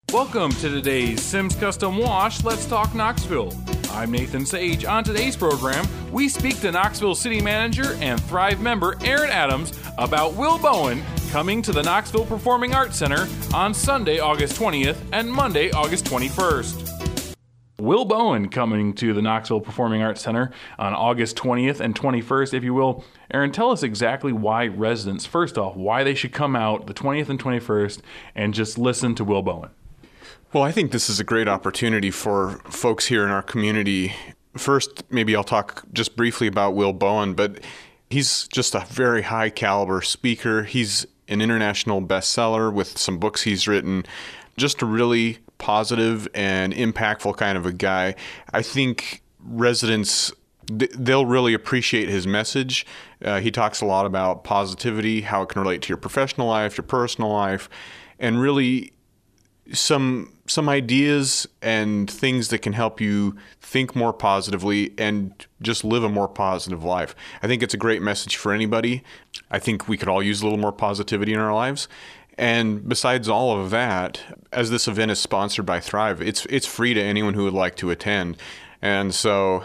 Welcome to today's Sims Custom Wash Let's Talk Knoxville. I'm Nathan Sage. On today's program, we speak to Knoxville City Manager and Thrive member Aaron Adams about Will Bowen coming to the Knoxville Performing Arts Center on Sunday, August 20th and Monday, August 21st. Will Bowen coming to the Knoxville Performing Arts Center on August 20th and 21st, if you will. Aaron, tell us exactly why residents, first off, why they should come out the 20th and 21st and just listen to Will Bowen. Well, I think this is a great opportunity for folks here in our community. First, maybe I'll talk just briefly about Will Bowen, but he's just a very high caliber speaker. He's an international bestseller with some books he's written. Just a really positive and impactful kind of a guy. I think residents, they'll really appreciate his message. He talks a lot about positivity, how it can relate to your professional life, your personal life, and really some ideas and things that can help you think more positively and just live a more positive life. I think it's a great message for anybody. I think we could all use a little more positivity in our lives. And besides all of that, as this event is sponsored by Thrive, it's free to anyone who would like to attend. And so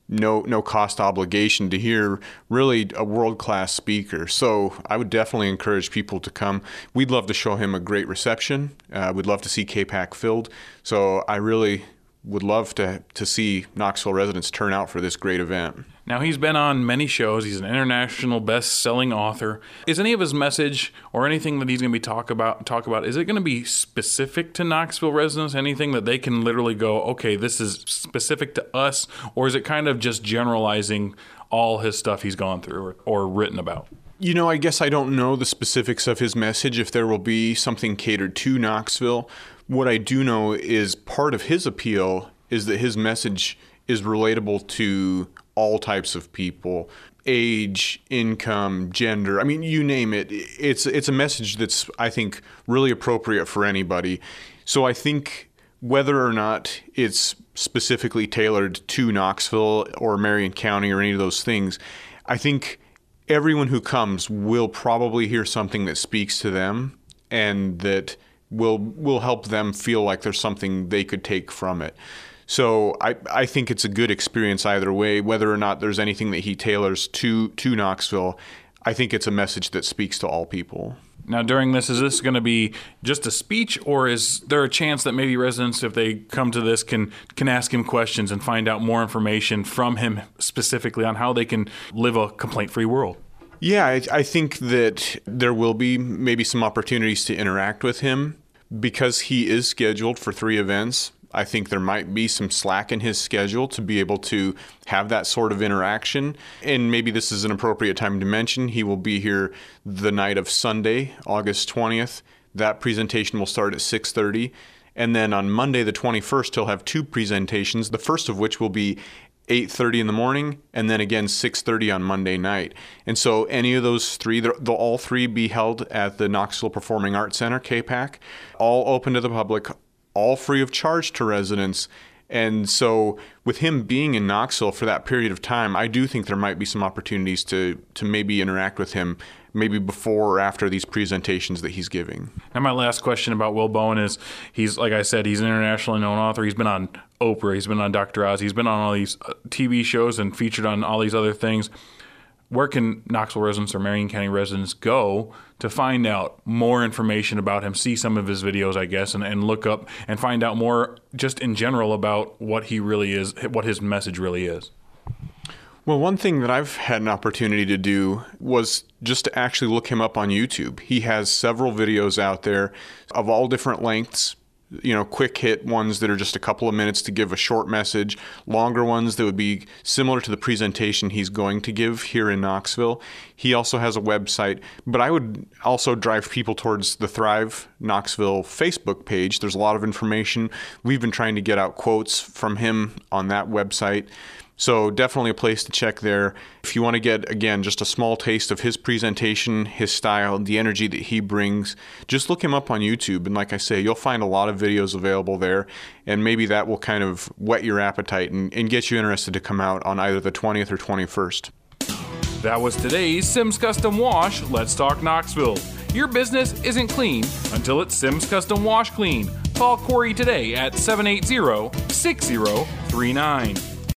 no cost obligation to hear really a world-class speaker. So I would definitely encourage people to come. We'd love to show him a great reception. We'd love to see KPAC filled. So I really would love to see Knoxville residents turn out for this great event. Now, he's been on many shows. He's an international best-selling author. Is any of his message or anything that he's going to be talk about, is it going to be specific to Knoxville residents? Anything that they can literally go, okay, this is specific to us? Or is it kind of just generalizing all his stuff he's gone through or written about? You know, I guess I don't know the specifics of his message, if there will be something catered to Knoxville. What I do know is part of his appeal is that his message is relatable to all types of people, age, income, gender. I mean, you name it. It's a message that's, I think, really appropriate for anybody. So I think whether or not it's specifically tailored to Knoxville or Marion County or any of those things, I think everyone who comes will probably hear something that speaks to them and that will help them feel like there's something they could take from it. So I think it's a good experience either way, whether or not there's anything that he tailors to Knoxville. I think it's a message that speaks to all people. Now, during this, is this going to be just a speech, or is there a chance that maybe residents, if they come to this, can ask him questions and find out more information from him specifically on how they can live a complaint-free world? Yeah, I think that there will be maybe some opportunities to interact with him because he is scheduled for 3 events. I think there might be some slack in his schedule to be able to have that sort of interaction. And maybe this is an appropriate time to mention, he will be here the night of Sunday, August 20th. That presentation will start at 6:30. And then on Monday, the 21st, he'll have 2 presentations, the first of which will be 8:30 in the morning, and then again 6:30 on Monday night. And so any of those 3, they'll all 3 be held at the Knoxville Performing Arts Center, KPAC, all open to the public, all free of charge to residents. And so with him being in Knoxville for that period of time, I do think there might be some opportunities to maybe interact with him maybe before or after these presentations that he's giving. And my last question about Will Bowen is, he's, like I said, he's an internationally known author. He's been on Oprah, he's been on Dr. Oz, he's been on all these TV shows and featured on all these other things. Where can Knoxville residents or Marion County residents go to find out more information about him, see some of his videos, I guess, and look up and find out more just in general about what he really is, what his message really is? Well, one thing that I've had an opportunity to do was just to actually look him up on YouTube. He has several videos out there of all different lengths. You know, quick hit ones that are just a couple of minutes to give a short message, longer ones that would be similar to the presentation he's going to give here in Knoxville. He also has a website, but I would also drive people towards the Thrive Knoxville Facebook page. There's a lot of information. We've been trying to get out quotes from him on that website. So definitely a place to check there. If you want to get, again, just a small taste of his presentation, his style, the energy that he brings, just look him up on YouTube. And like I say, you'll find a lot of videos available there. And maybe that will kind of whet your appetite and get you interested to come out on either the 20th or 21st. That was today's Sims Custom Wash Let's Talk Knoxville. Your business isn't clean until it's Sims Custom Wash Clean. Call Corey today at 780-6039.